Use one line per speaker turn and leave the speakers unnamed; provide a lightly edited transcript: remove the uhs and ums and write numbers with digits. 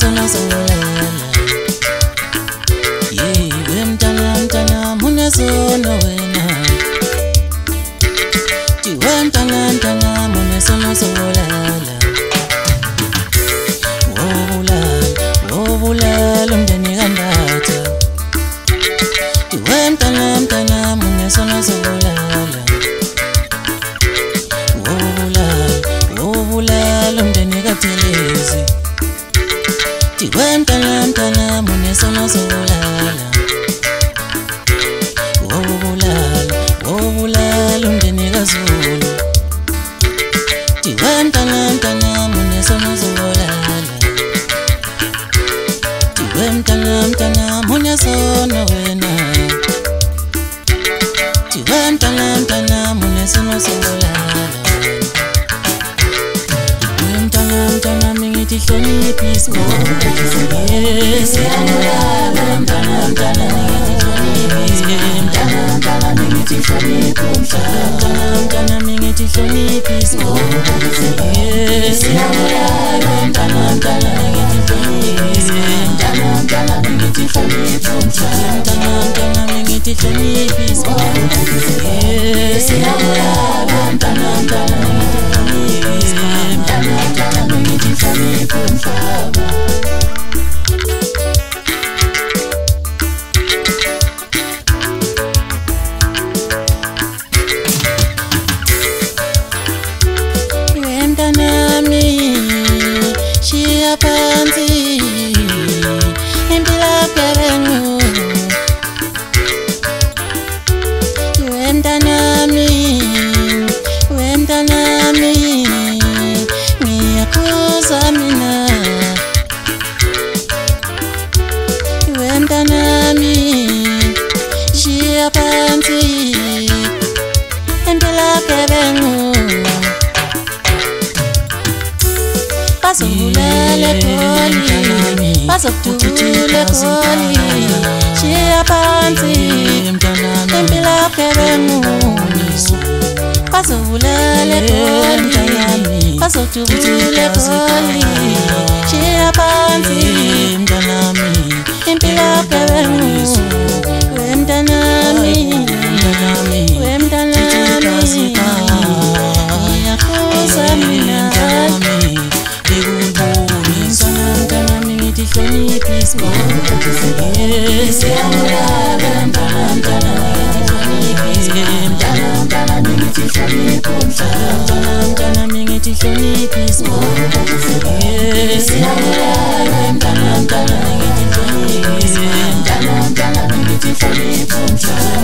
sona solala. We mtana mune sona wena. We mtana mune sona solala. Wobulala umndeni kandatha. We mtana mune sona solala. Wobulala umndeni kathelezi. We mtana mune sona solala. Wobulala umndeni kaZulu. We mtana mune sona solala. We mtana mune sona wena. We mtana mune sona solala. We mtana mingithi hloniphisi siyamulala mtana mingithi hloniphisi mtana mingithi hloniphisi siyamulala mtana mingithi hloniphisi mtana mingithi hloniphisi siyamulala mtana Mtanami shia panzi impila kerengu. Mtanami ngiyakuza mina. Mtanami shia panzi impila kerengu. Basovulele kholi, basokuthuthule kholi. Shiya phansi impila kebengu. Basovulele kholi, basokuthuthule kholi. Shiya phansi impila kebengu. We mtanami ngiyakuza mina. Mtana mingithi hloniphisi siyamulala mtana mingithi hloniphisi mtana mingithi hloniphisi siyamulala mtana mingithi hloniphisi mtana mingithi hloniphisi